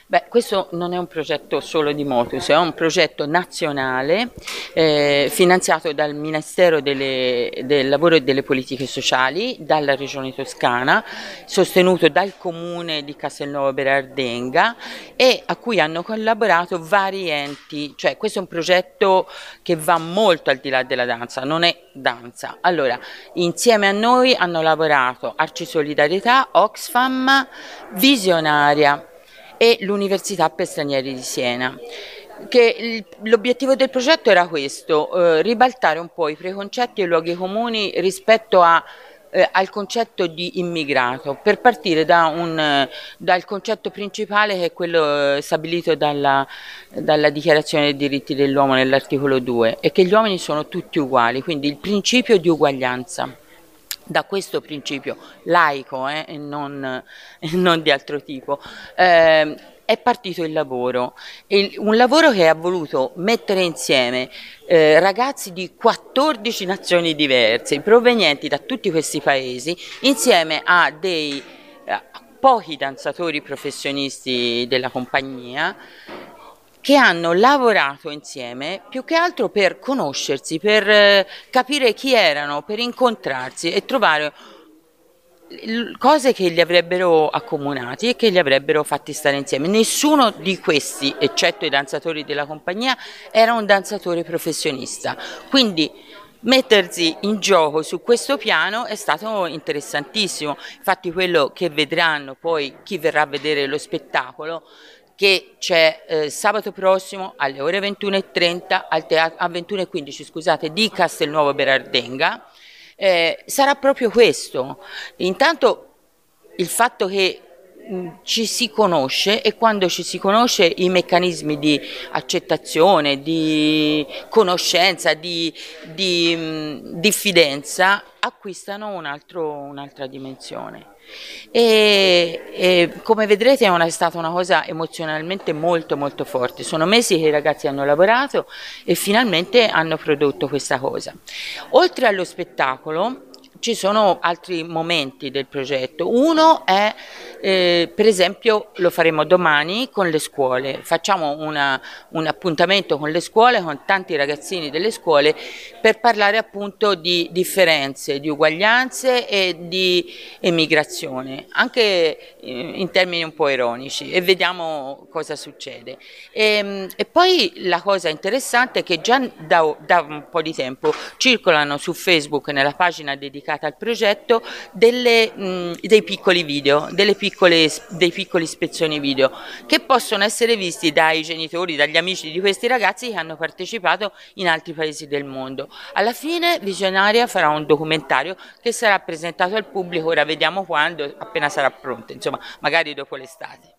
Beh, questo non è un progetto solo di Motus, è un progetto nazionale finanziato dal Ministero del Lavoro e delle Politiche Sociali, dalla Regione Toscana, sostenuto dal Comune di Castelnuovo Berardenga e a cui hanno collaborato vari enti, cioè questo è un progetto che va molto al di là della danza, non è danza. Allora, insieme a noi hanno lavorato Arci Solidarietà, Oxfam, Visionaria e l'Università per Stranieri di Siena. L'obiettivo del progetto era questo, ribaltare un po' i preconcetti e i luoghi comuni rispetto al concetto di immigrato, per partire dal concetto principale che è quello stabilito dalla Dichiarazione dei diritti dell'uomo nell'articolo 2 e che gli uomini sono tutti uguali, quindi il principio di uguaglianza. Da questo principio laico e non di altro tipo, è partito il lavoro, un lavoro che ha voluto mettere insieme ragazzi di 14 nazioni diverse, provenienti da tutti questi paesi, insieme a dei pochi danzatori professionisti della compagnia che hanno lavorato insieme più che altro per conoscersi, per capire chi erano, per incontrarsi e trovare cose che li avrebbero accomunati e che li avrebbero fatti stare insieme. Nessuno di questi, eccetto i danzatori della compagnia, era un danzatore professionista. Quindi mettersi in gioco su questo piano è stato interessantissimo. Infatti quello che vedranno poi chi verrà a vedere lo spettacolo, che c'è sabato prossimo alle ore 21:30 a 21:15, scusate, di Castelnuovo Berardenga, sarà proprio questo. Intanto il fatto che ci si conosce e quando ci si conosce i meccanismi di accettazione, di conoscenza, di diffidenza acquistano un'altra dimensione. E come vedrete è stata una cosa emozionalmente molto molto forte. Sono mesi che i ragazzi hanno lavorato e finalmente hanno prodotto questa cosa. Oltre allo spettacolo ci sono altri momenti del progetto. Uno è, per esempio, lo faremo domani con le scuole. Facciamo un appuntamento con le scuole, con tanti ragazzini delle scuole, per parlare appunto di differenze, di uguaglianze e di emigrazione, anche in termini un po' ironici, e vediamo cosa succede. E poi la cosa interessante è che già da un po' di tempo circolano su Facebook, nella pagina dedicata al progetto, dei piccoli video, dei piccoli spezzoni video che possono essere visti dai genitori, dagli amici di questi ragazzi che hanno partecipato in altri paesi del mondo. Alla fine Visionaria farà un documentario che sarà presentato al pubblico, ora vediamo quando, appena sarà pronto, insomma magari dopo l'estate.